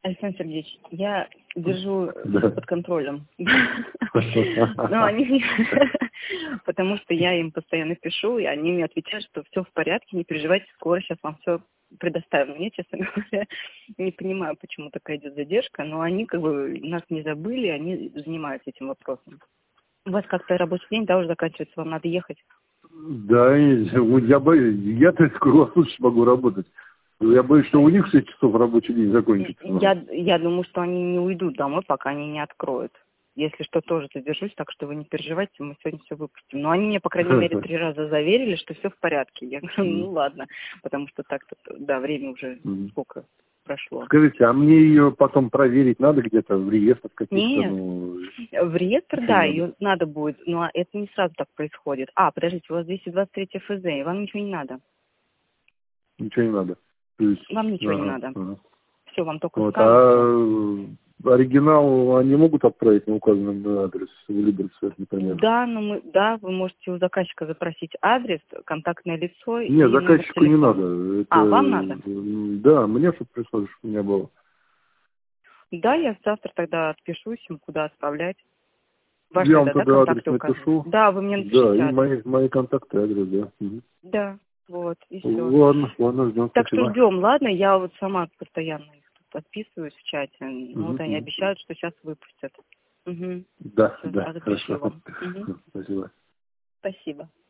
Александр Сергеевич, я держу Да. под контролем. Но они, потому что я им постоянно пишу, и они мне отвечают, что все в порядке, не переживайте, скоро сейчас вам все предоставим. Я, честно говоря, не понимаю, почему такая идет задержка, но они как бы нас не забыли, они занимаются этим вопросом. У вас как-то рабочий день, да, уже заканчивается, вам надо ехать? Да, я боюсь, я-то круглосуточно могу работать. Я боюсь, что у них 6 часов рабочий день закончится. Я думаю, что они не уйдут домой, пока они не откроют. Если что, тоже задержусь, так что вы не переживайте, мы сегодня все выпустим. Но они мне, по крайней мере, 3 раза заверили, что все в порядке. Я говорю, ну ладно, потому что так-то, да, время уже сколько прошло. Скажите, а мне ее потом проверить надо где-то в реестрах каких-то? Нет, в реестр, да, ее надо будет, но это не сразу так происходит. Подождите, у вас 223 ФЗ, и вам ничего не надо. Ничего не надо? То есть, Вам ничего не надо. Все, вам только вот, скан. Оригинал они могут отправить на указанный адрес в Люберцах, например? Да, вы можете у заказчика запросить адрес, контактное лицо. Нет, заказчику не надо. Вам надо? Да, мне чтобы пришло, чтобы у меня было. Да, я завтра тогда отпишусь им, куда отправлять. Я вам тогда адрес напишу. Да, вы мне напишите адрес. Да, и мои контакты, адрес, да. Да, вот, и все. Ладно, ждем. Так что ждем, ладно? Я вот сама постоянно их тут отписываюсь в чате. Ну, да, они обещают, что сейчас выпустят. Да, Все, хорошо. вам. Спасибо. Спасибо.